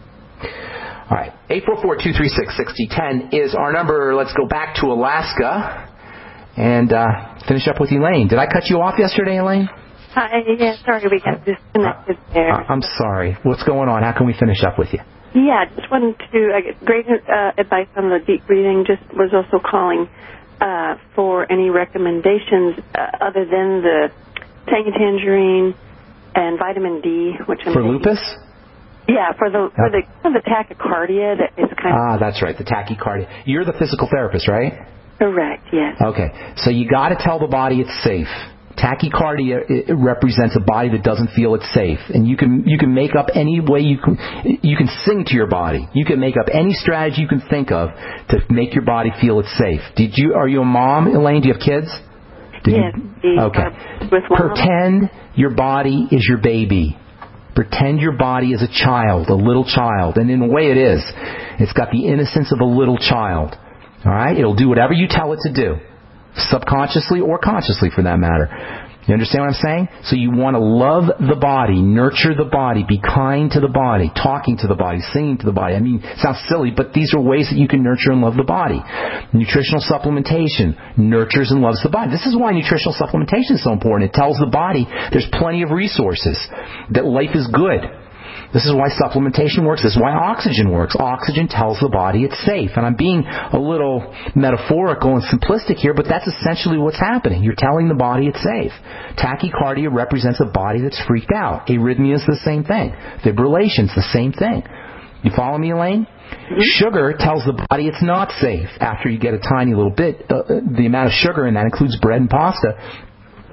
All right. eight four four, two three six, six zero one zero is our number. Let's go back to Alaska and uh, finish up with Elaine. Did I cut you off yesterday, Elaine? Hi. Yeah, sorry we got disconnected there. Uh, I'm sorry. What's going on? How can we finish up with you? Yeah, just wanted to uh, get great uh, advice on the deep breathing. Just was also calling uh, for any recommendations uh, other than the tangy tangerine and vitamin D, which I'm for taking. lupus. Yeah, for the for the for the tachycardia that is kind ah, of. Ah, that's right, the tachycardia. You're the physical therapist, right? Correct. Yes. Okay, so you got to tell the body it's safe. Tachycardia it represents a body that doesn't feel it's safe, and you can you can make up any way you can you can sing to your body. You can make up any strategy you can think of to make your body feel it's safe. Did you? Are you a mom, Elaine? Do you have kids? Did yes. You, okay. With one Pretend your body is your baby. Pretend your body is a child, a little child, and in a way it is. It's got the innocence of a little child. All right. It'll do whatever you tell it to do. Subconsciously or consciously, for that matter. You understand what I'm saying? So you want to love the body, nurture the body, be kind to the body, talking to the body, singing to the body. I mean, it sounds silly, but these are ways that you can nurture and love the body. Nutritional supplementation nurtures and loves the body. This is why nutritional supplementation is so important. It tells the body there's plenty of resources, that life is good. This is why supplementation works. This is why oxygen works. Oxygen tells the body it's safe. And I'm being a little metaphorical and simplistic here, but that's essentially what's happening. You're telling the body it's safe. Tachycardia represents a body that's freaked out. Arrhythmia is the same thing. Fibrillation is the same thing. You follow me, Elaine? Mm-hmm. Sugar tells the body it's not safe. After you get a tiny little bit, uh, the amount of sugar in that includes bread and pasta,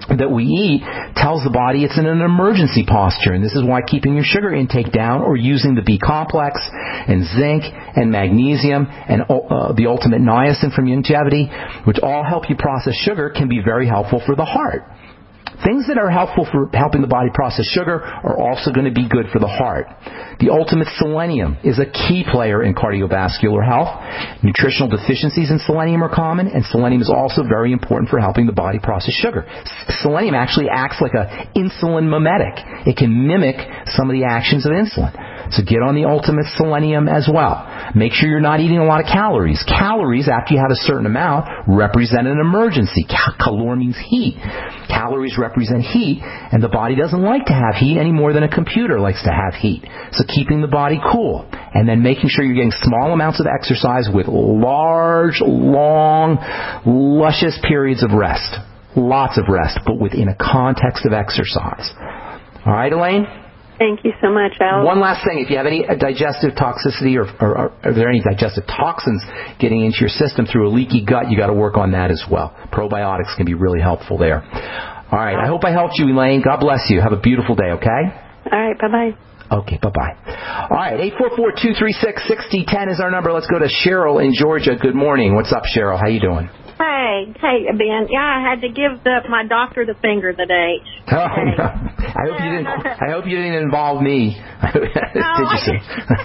that we eat tells the body it's in an emergency posture, and this is why keeping your sugar intake down or using the B complex and zinc and magnesium and uh, the ultimate niacin from Youngevity, which all help you process sugar, can be very helpful for the heart. Things that are helpful for helping the body process sugar are also going to be good for the heart. The ultimate selenium is a key player in cardiovascular health. Nutritional deficiencies in selenium are common, and selenium is also very important for helping the body process sugar. Selenium actually acts like an insulin mimetic. It can mimic some of the actions of insulin. So get on the ultimate selenium as well. Make sure you're not eating a lot of calories. Calories, after you have a certain amount, represent an emergency. Cal- calor means heat. Calories represent heat, and the body doesn't like to have heat any more than a computer likes to have heat. So keeping the body cool, and then making sure you're getting small amounts of exercise with large, long, luscious periods of rest. Lots of rest, but within a context of exercise. All right, Elaine? Thank you so much, Al. One last thing. If you have any digestive toxicity or, or, or are there any digestive toxins getting into your system through a leaky gut, you got to work on that as well. Probiotics can be really helpful there. All right. I hope I helped you, Elaine. God bless you. Have a beautiful day, okay? All right. Bye-bye. Okay, bye-bye. All right, eight four four, two three six, six zero one zero is our number. Let's go to Cheryl in Georgia. Good morning. What's up, Cheryl? How you doing? Hey, hey, Ben. Yeah, I had to give the, my doctor the finger today. Oh, no. I hope you didn't. I hope you didn't involve me. Did you see?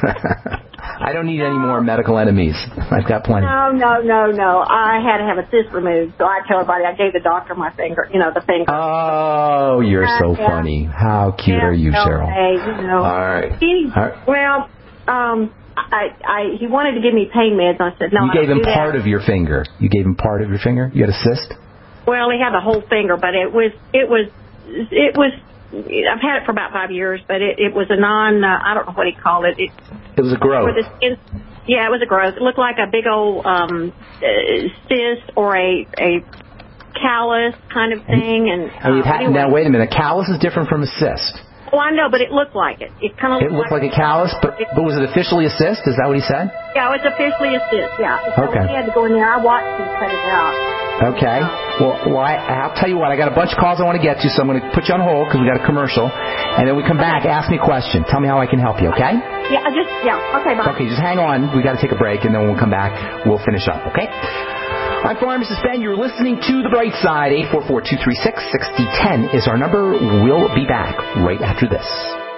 I don't need any more medical enemies. I've got plenty. No, no, no, no. I had to have a cyst removed, so I tell everybody I gave the doctor my finger. You know, the finger. Oh, you're so yeah. funny. How cute yeah, are you, no, Cheryl? Hey, you know. All right. He, All right. Well, um. I, I, he wanted to give me pain meds. I said, no, You I gave don't him do part that. of your finger. You gave him part of your finger? You had a cyst? Well, he had the whole finger, but it was, it was, it was, I've had it for about five years, but it, it was a non, uh, I don't know what he called it. It, it was a growth. The skin, yeah, it was a growth. It looked like a big old um, uh, cyst or a, a callus kind of thing. And, and you've uh, had, anyway. Now, wait a minute. A callus is different from a cyst. Oh, I know, but it looked like it. It kind of It looked like, like a callus, but but was it officially a cyst? Is that what he said? Yeah, it was officially a cyst, yeah. So okay. he had to go in there. I watched him cut it out. Okay. Well, well I, I'll tell you what. I got a bunch of calls I want to get to, so I'm going to put you on hold because we got a commercial. And then we come back, ask me a question. Tell me how I can help you, okay? Yeah, just, yeah. Okay, bye. Okay, just hang on. We got to take a break, and then when we come back, we'll finish up, okay? I'm Pharmacist Ben. You're listening to The Bright Side. eight four four, two three six, six zero one zero is our number. We'll be back right after this.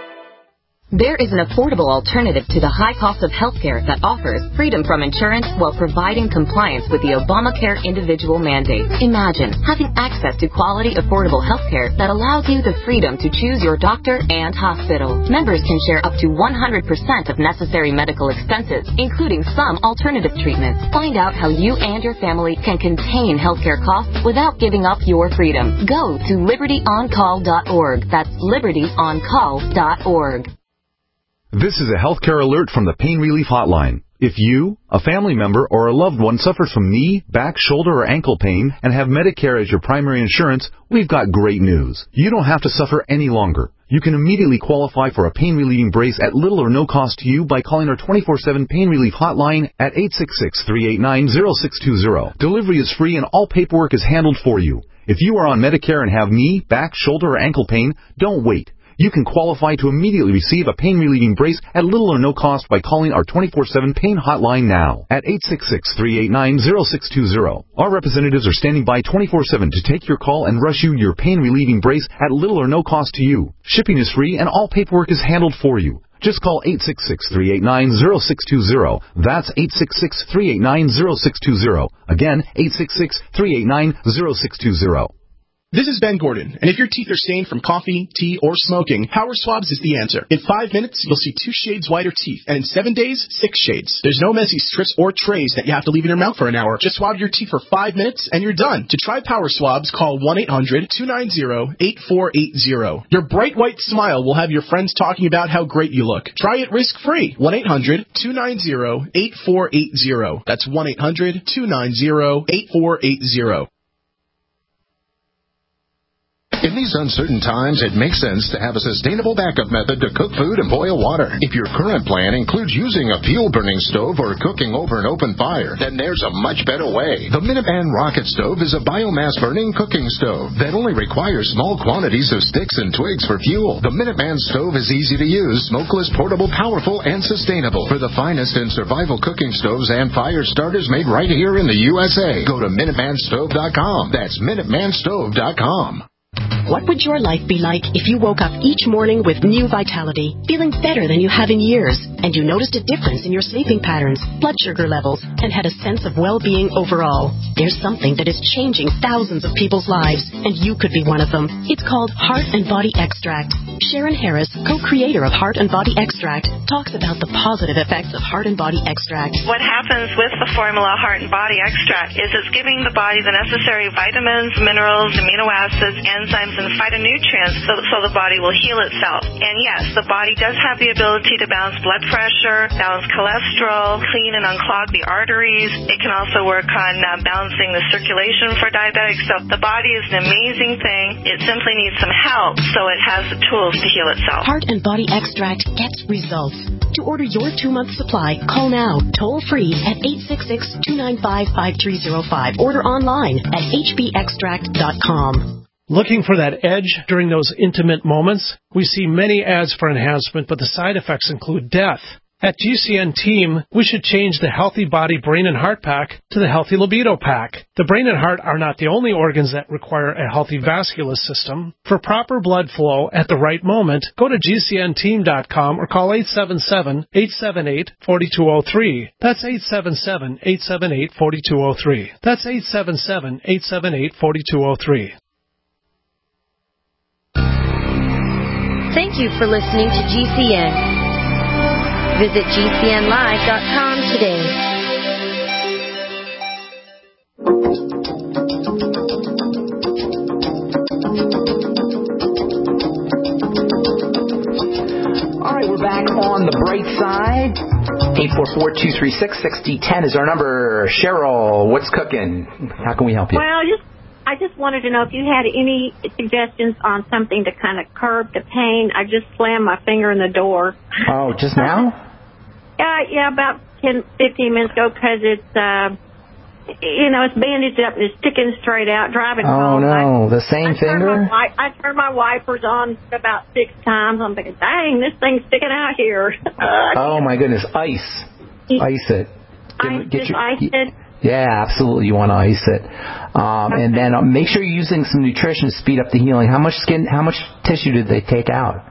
There is an affordable alternative to the high cost of healthcare that offers freedom from insurance while providing compliance with the Obamacare individual mandate. Imagine having access to quality, affordable healthcare that allows you the freedom to choose your doctor and hospital. Members can share up to one hundred percent of necessary medical expenses, including some alternative treatments. Find out how you and your family can contain healthcare costs without giving up your freedom. Go to liberty on call dot org. That's liberty on call dot org. This is a healthcare alert from the Pain Relief Hotline. If you, a family member, or a loved one suffers from knee, back, shoulder, or ankle pain and have Medicare as your primary insurance, we've got great news. You don't have to suffer any longer. You can immediately qualify for a pain-relieving brace at little or no cost to you by calling our twenty-four seven Pain Relief Hotline at eight six six, three eight nine, zero six two zero. Delivery is free and all paperwork is handled for you. If you are on Medicare and have knee, back, shoulder, or ankle pain, don't wait. You can qualify to immediately receive a pain-relieving brace at little or no cost by calling our twenty-four seven Pain Hotline now at eight six six, three eight nine, zero six two zero. Our representatives are standing by twenty-four seven to take your call and rush you your pain-relieving brace at little or no cost to you. Shipping is free and all paperwork is handled for you. Just call eight six six, three eight nine, zero six two zero. That's eight six six, three eight nine, zero six two zero. Again, eight six six, three eight nine, zero six two zero. This is Ben Gordon, and if your teeth are stained from coffee, tea, or smoking, Power Swabs is the answer. In five minutes, you'll see two shades whiter teeth, and in seven days, six shades. There's no messy strips or trays that you have to leave in your mouth for an hour. Just swab your teeth for five minutes, and you're done. To try Power Swabs, call one eight hundred, two nine zero, eight four eight zero. Your bright white smile will have your friends talking about how great you look. Try it risk-free. one eight hundred, two nine zero, eight four eight zero. That's one eight hundred, two nine zero, eight four eight zero. In these uncertain times, it makes sense to have a sustainable backup method to cook food and boil water. If your current plan includes using a fuel-burning stove or cooking over an open fire, then there's a much better way. The Minuteman Rocket Stove is a biomass-burning cooking stove that only requires small quantities of sticks and twigs for fuel. The Minuteman Stove is easy to use, smokeless, portable, powerful, and sustainable. For the finest in survival cooking stoves and fire starters made right here in the U S A, go to Minuteman Stove dot com. That's Minuteman Stove dot com. What would your life be like if you woke up each morning with new vitality, feeling better than you have in years, and you noticed a difference in your sleeping patterns, blood sugar levels, and had a sense of well-being overall? There's something that is changing thousands of people's lives, and you could be one of them. It's called Heart and Body Extract. Sharon Harris, co-creator of Heart and Body Extract, talks about the positive effects of Heart and Body Extract. What happens with the formula Heart and Body Extract is it's giving the body the necessary vitamins, minerals, amino acids, enzymes, and phytonutrients so, so the body will heal itself. And yes, the body does have the ability to balance blood pressure, balance cholesterol, clean and unclog the arteries. It can also work on uh, balancing the circulation for diabetics. So the body is an amazing thing. It simply needs some help so it has the tools to heal itself. Heart and Body Extract gets results. To order your two-month supply, call now, toll-free at eight six six, two nine five, five three zero five. Order online at h b extract dot com. Looking for that edge during those intimate moments? We see many ads for enhancement, but the side effects include death. At G C N Team, we should change the Healthy Body Brain and Heart Pack to the Healthy Libido Pack. The brain and heart are not the only organs that require a healthy vascular system. For proper blood flow at the right moment, go to G C N team dot com or call eight seven seven, eight seven eight, four two zero three. That's eight seven seven, eight seven eight, four two zero three. That's eight seven seven, eight seven eight, four two zero three. Thank you for listening to G C N. Visit G C N live dot com today. All right, we're back on the bright side. eight four four, two three six, six zero one zero is our number. Cheryl, what's cooking? How can we help you? Well, just I just wanted to know if you had any suggestions on something to kind of curb the pain. I just slammed my finger in the door. Oh, just now? Yeah, yeah, about ten, fifteen minutes ago, because it's, uh, you know, it's bandaged up and it's sticking straight out, driving home. Oh, no, I, the same I finger? My, I turned my wipers on about six times. I'm thinking, dang, this thing's sticking out here. Uh, oh, my goodness, ice. Ice it. Get, ice get it, your, ice it. Yeah, absolutely, you want to ice it. Um, okay. And then uh, make sure you're using some nutrition to speed up the healing. How much skin, how much tissue did they take out?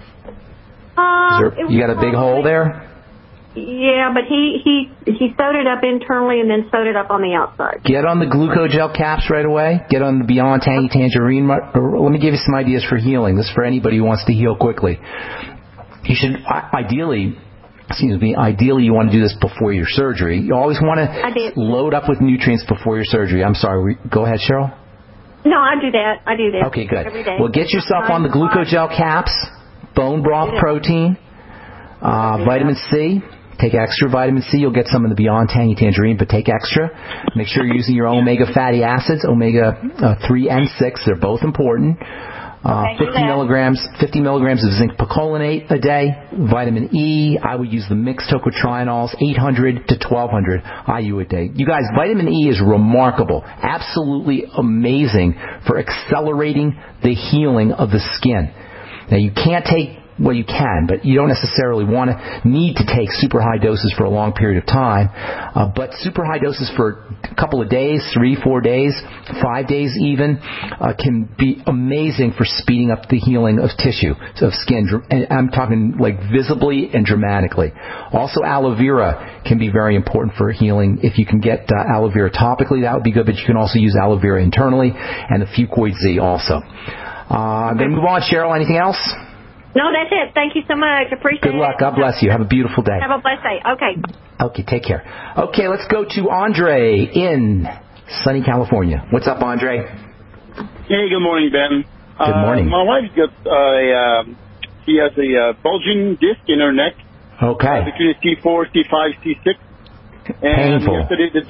Uh, there, you got a big hole there? Yeah, but he, he he sewed it up internally and then sewed it up on the outside. Get on the glucogel caps right away. Get on the Beyond Tangy Tangerine. Let me give you some ideas for healing. This is for anybody who wants to heal quickly. You should ideally, excuse me, ideally you want to do this before your surgery. You always want to load up with nutrients before your surgery. I'm sorry. Go ahead, Cheryl. No, I do that. I do that. Okay, good. Every day. Well, get yourself on the glucogel caps, bone broth protein, uh, vitamin C. Take extra vitamin C. You'll get some in the Beyond Tangy Tangerine, but take extra. Make sure you're using your omega fatty acids, omega uh, three and six. They're both important. Uh, fifty milligrams, fifty milligrams of zinc picolinate a day. Vitamin E. I would use the mixed tocotrienols, eight hundred to twelve hundred I U a day. You guys, vitamin E is remarkable, absolutely amazing for accelerating the healing of the skin. Now, you can't take. Well, you can, but you don't necessarily want to need to take super high doses for a long period of time. Uh, but super high doses for a couple of days, three, four days, five days even, uh, can be amazing for speeding up the healing of tissue, of skin. And I'm talking like visibly and dramatically. Also, aloe vera can be very important for healing. If you can get uh, aloe vera topically, that would be good, but you can also use aloe vera internally, and the Fucoid Z also. Uh, I'm going to move on. Cheryl, anything else? No, that's it. Thank you so much. Appreciate it. Good luck. God bless you. Have a beautiful day. Have a blessed day. Okay. Okay, take care. Okay, let's go to Andre in sunny California. What's up, Andre? Hey, good morning, Ben. Good morning. Uh, my wife's got a, uh, she has a uh, bulging disc in her neck. Okay. Uh, between C four, C five, C six. And Painful. yesterday the doc,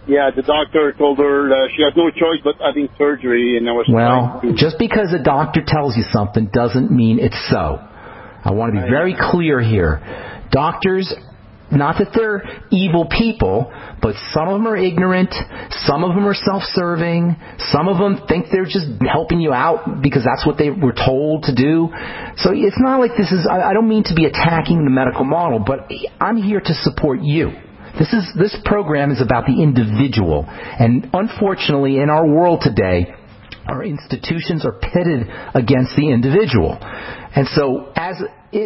yeah, the doctor told her uh, she has no choice but having surgery, and I was Well, trying to... just because a doctor tells you something doesn't mean it's so. I want to be very clear here. Doctors, not that they're evil people, but some of them are ignorant, some of them are self-serving, some of them think they're just helping you out because that's what they were told to do. So it's not like this is, I don't mean to be attacking the medical model, but I'm here to support you. This is this program is about the individual. And unfortunately, in our world today, our institutions are pitted against the individual. And so as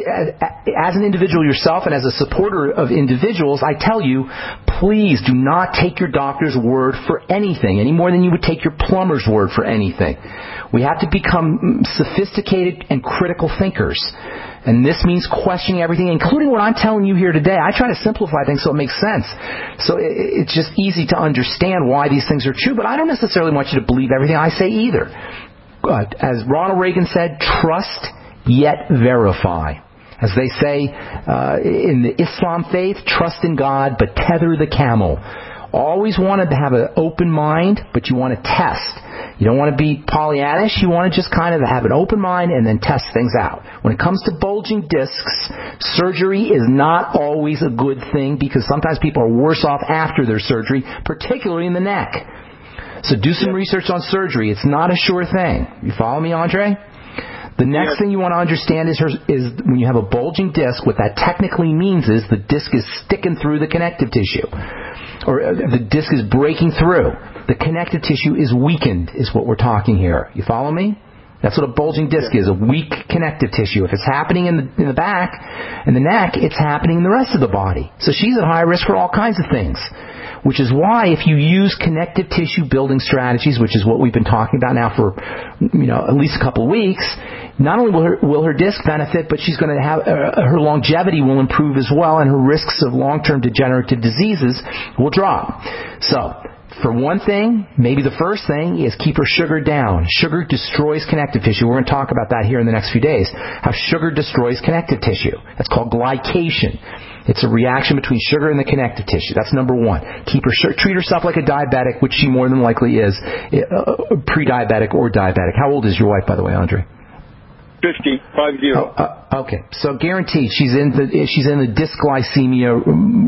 as an individual yourself and as a supporter of individuals, I tell you, please do not take your doctor's word for anything, any more than you would take your plumber's word for anything. We have to become sophisticated and critical thinkers. And this means questioning everything, including what I'm telling you here today. I try to simplify things so it makes sense. So it's just easy to understand why these things are true, but I don't necessarily want you to believe everything I say either. As Ronald Reagan said, trust yet verify. As they say uh, in the Islam faith, trust in God, but tether the camel. Always wanted to have an open mind, but you want to test. You don't want to be Pollyannish. You want to just kind of have an open mind and then test things out. When it comes to bulging discs, surgery is not always a good thing because sometimes people are worse off after their surgery, particularly in the neck. So do some research on surgery. It's not a sure thing. You follow me, Andre? The next thing you want to understand is, her, is when you have a bulging disc, what that technically means is the disc is sticking through the connective tissue. Or the disc is breaking through. The connective tissue is weakened, is what we're talking here. You follow me? That's what a bulging disc is, a weak connective tissue. If it's happening in the, in the back, in the neck, it's happening in the rest of the body. So she's at high risk for all kinds of things. Which is why if you use connective tissue building strategies, which is what we've been talking about now for, you know, at least a couple of weeks, not only will her, will her disc benefit, but she's going to have, uh, her longevity will improve as well, and her risks of long-term degenerative diseases will drop. So, for one thing, maybe the first thing is keep her sugar down. Sugar destroys connective tissue. We're going to talk about that here in the next few days. How sugar destroys connective tissue. That's called glycation. It's a reaction between sugar and the connective tissue. That's number one. Keep her treat herself like a diabetic, which she more than likely is, uh, pre-diabetic or diabetic. How old is your wife, by the way, Andre? Fifty, five zero. Oh, uh, okay, so guaranteed she's in the she's in the dysglycemia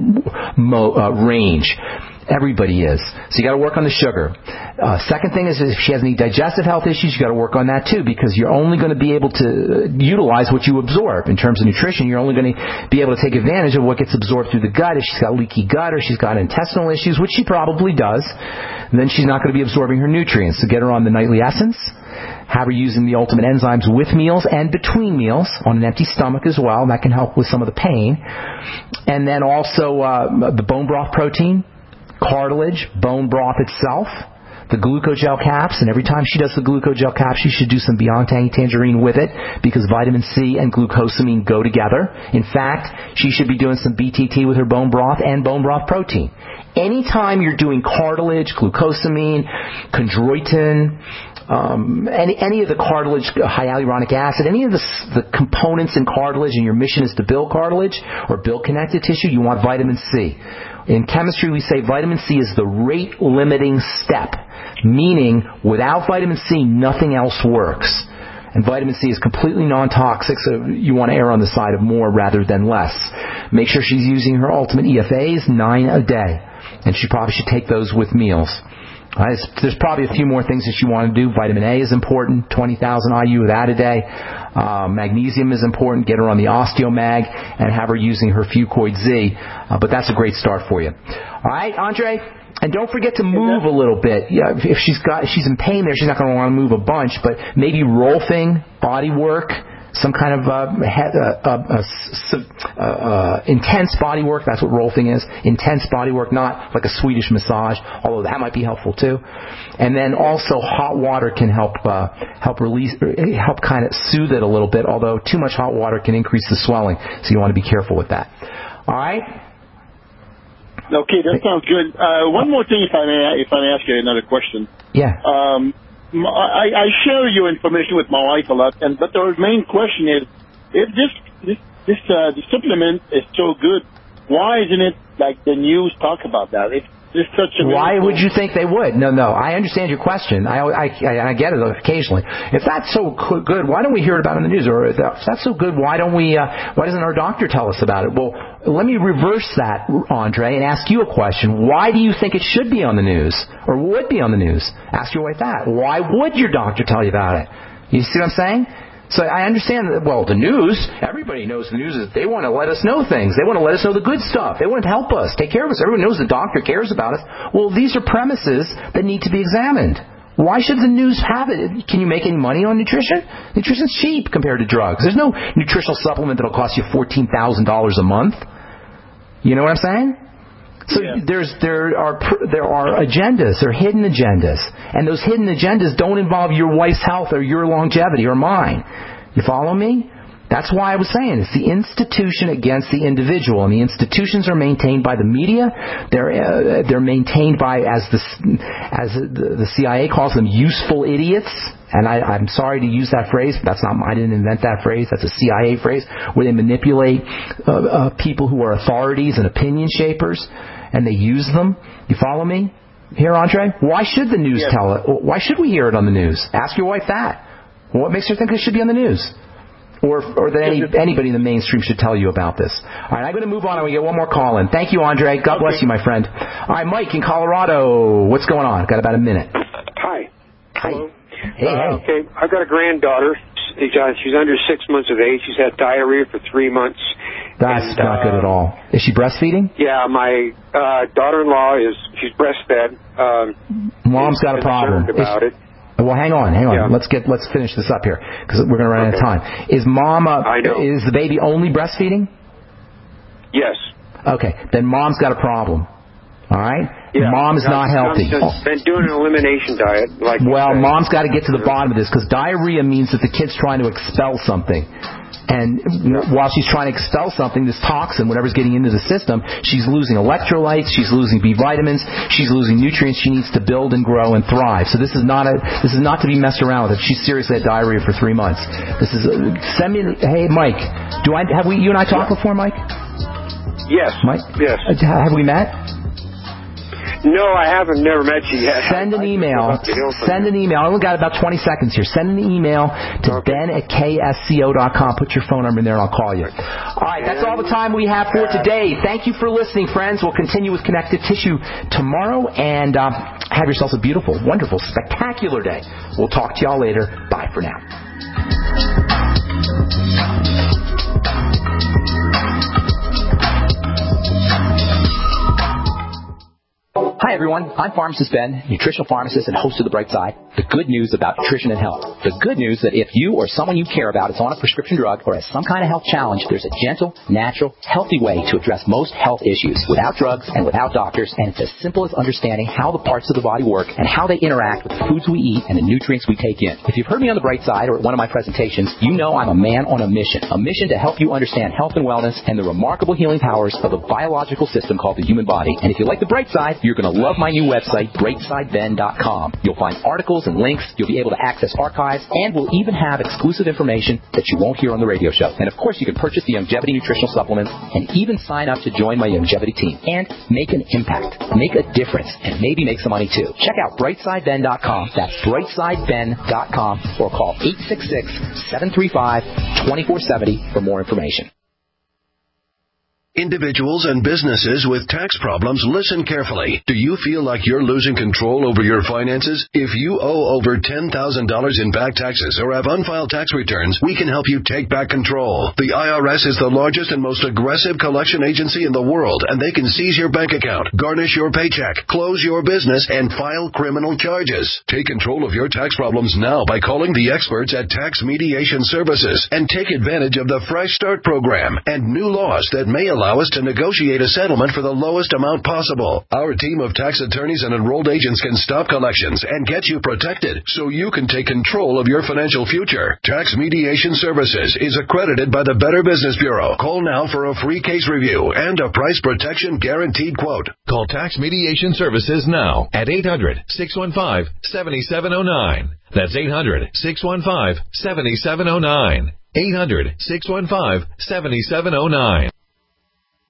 mo, uh, range. Everybody is. So you got to work on the sugar. Uh, second thing is if she has any digestive health issues, you got to work on that too, because you're only going to be able to utilize what you absorb in terms of nutrition. You're only going to be able to take advantage of what gets absorbed through the gut. If she's got leaky gut or she's got intestinal issues, which she probably does, then she's not going to be absorbing her nutrients. So get her on the nightly essence. Have her using the ultimate enzymes with meals and between meals on an empty stomach as well. That can help with some of the pain. And then also uh, the bone broth protein, cartilage, bone broth itself, the glucogel caps, and every time she does the glucogel caps, she should do some Beyond Tangy Tangerine with it because vitamin C and glucosamine go together. In fact, she should be doing some B T T with her bone broth and bone broth protein. Anytime you're doing cartilage, glucosamine, chondroitin, um, any, any of the cartilage, hyaluronic acid, any of the, the components in cartilage, and your mission is to build cartilage or build connective tissue, you want vitamin C. In chemistry, we say vitamin C is the rate-limiting step, meaning without vitamin C, nothing else works. And vitamin C is completely non-toxic, so you want to err on the side of more rather than less. Make sure she's using her Ultimate E F As, nine a day. And she probably should take those with meals. Right, there's probably a few more things that you want to do. Vitamin A is important, twenty thousand I U of that a day. Uh, magnesium is important. Get her on the Osteomag and have her using her Fucoid Z. Uh, but that's a great start for you. All right, Andre? And don't forget to move a little bit. Yeah, if she's got, if she's in pain there, she's not going to want to move a bunch, but maybe rolfing, body work, some kind of uh, he- uh, uh, uh, uh, intense body work. That's what rolfing is. Intense body work, not like a Swedish massage, although that might be helpful too. And then also hot water can help uh, help release, help kind of soothe it a little bit, although too much hot water can increase the swelling, so you want to be careful with that. All right? Okay, that sounds good. Uh, one more thing, if I may, if I may ask you another question. Yeah. Um, I, I share your information with my wife a lot, and but the main question is, if this this this uh, the supplement is so good, why isn't it like the news talk about that? It's just such a Why miracle. would you think they would? No, no. I understand your question. I, I, I, I get it occasionally. If that's so good, why don't we hear about it in the news? Or if that's so good, why don't we? Uh, why doesn't our doctor tell us about it? Well, let me reverse that, Andre, and ask you a question. Why do you think it should be on the news or would be on the news? Ask your wife that. Why would your doctor tell you about it? You see what I'm saying? So I understand that, well, the news, everybody knows the news is they want to let us know things. They want to let us know the good stuff. They want to help us, take care of us. Everyone knows the doctor cares about us. Well, these are premises that need to be examined. Why should the news have it? Can you make any money on nutrition? Nutrition's cheap compared to drugs. There's no nutritional supplement that'll cost you fourteen thousand dollars a month. You know what I'm saying? So yeah. there's there are there are agendas, there are hidden agendas, and those hidden agendas don't involve your wife's health or your longevity or mine. You follow me? That's why I was saying it's the institution against the individual, and the institutions are maintained by the media. They're uh, they're maintained by, as the as the, the C I A calls them, useful idiots. And I, I'm sorry to use that phrase, but that's not I didn't invent that phrase. That's a C I A phrase where they manipulate uh, uh, people who are authorities and opinion shapers, and they use them. You follow me here, Andre? Why should the news yes. tell it? Why should we hear it on the news? Ask your wife that. What makes her think it should be on the news? Or, or that any, anybody in the mainstream should tell you about this. All right, I'm going to move on and we get one more call in. Thank you, Andre. God okay. bless you, my friend. All right, Mike in Colorado. What's going on? Got about a minute. Hi. Hi. Hello. Hey, uh, hey. Okay, I've got a granddaughter. She's under six months of age. She's had diarrhea for three months. That's and, not uh, good at all. Is she breastfeeding? Yeah, my uh, daughter-in-law is. She's breastfed. Um, Mom's got a problem. About is, it. Well, hang on, hang on. Yeah. Let's get let's finish this up here because we're going to run okay. out of time. Is mom? Uh, I know. Is the baby only breastfeeding? Yes. Okay, then mom's got a problem. All right. Yeah. Mom's not healthy. I've been doing an elimination diet. Like well, mom's got to get to the bottom of this because diarrhea means that the kid's trying to expel something. And while she's trying to expel something, this toxin, whatever's getting into the system, she's losing electrolytes, she's losing B vitamins, she's losing nutrients she needs to build and grow and thrive. So this is not a this is not to be messed around with. If she's seriously had diarrhea for three months, this is a, send me. Hey, Mike, do I have we you and I talked yeah. before, Mike? Yes. Mike. Yes. Uh, have we met? No, I haven't. Never met you yet. Send an email. Send an email. I only got about twenty seconds here. Send an email to okay. ben at k s c o dot com. Put your phone number in there and I'll call you. All right, that's all the time we have for today. Thank you for listening, friends. We'll continue with Connective Tissue tomorrow. And uh, have yourselves a beautiful, wonderful, spectacular day. We'll talk to y'all later. Bye for now. Hi, everyone. I'm Pharmacist Ben, nutritional pharmacist and host of The Bright Side. The good news about nutrition and health. The good news that if you or someone you care about is on a prescription drug or has some kind of health challenge, there's a gentle, natural, healthy way to address most health issues without drugs and without doctors. And it's as simple as understanding how the parts of the body work and how they interact with the foods we eat and the nutrients we take in. If you've heard me on The Bright Side or at one of my presentations, you know I'm a man on a mission. A mission to help you understand health and wellness and the remarkable healing powers of the biological system called the human body. And if you like The Bright Side, you're going to love my new website, bright side ben dot com. You'll find articles and links. You'll be able to access archives, and we'll even have exclusive information that you won't hear on the radio show. And of course, you can purchase the Longevity nutritional supplements and even sign up to join my Longevity team and make an impact, make a difference, and maybe make some money too. Check out bright side ben dot com. That's bright side ben dot com, or call eight six six, seven three five, two four seven zero for more information. Individuals and businesses with tax problems, listen carefully. Do you feel like you're losing control over your finances? If you owe over ten thousand dollars in back taxes or have unfiled tax returns, we can help you take back control. The I R S is the largest and most aggressive collection agency in the world, and they can seize your bank account, garnish your paycheck, close your business, and file criminal charges. Take control of your tax problems now by calling the experts at Tax Mediation Services and take advantage of the Fresh Start program and new laws that may allow Allow us to negotiate a settlement for the lowest amount possible. Our team of tax attorneys and enrolled agents can stop collections and get you protected so you can take control of your financial future. Tax Mediation Services is accredited by the Better Business Bureau. Call now for a free case review and a price protection guaranteed quote. Call Tax Mediation Services now at eight hundred, six one five, seven seven zero nine. That's eight hundred, six one five, seven seven zero nine. eight hundred, six one five, seven seven zero nine.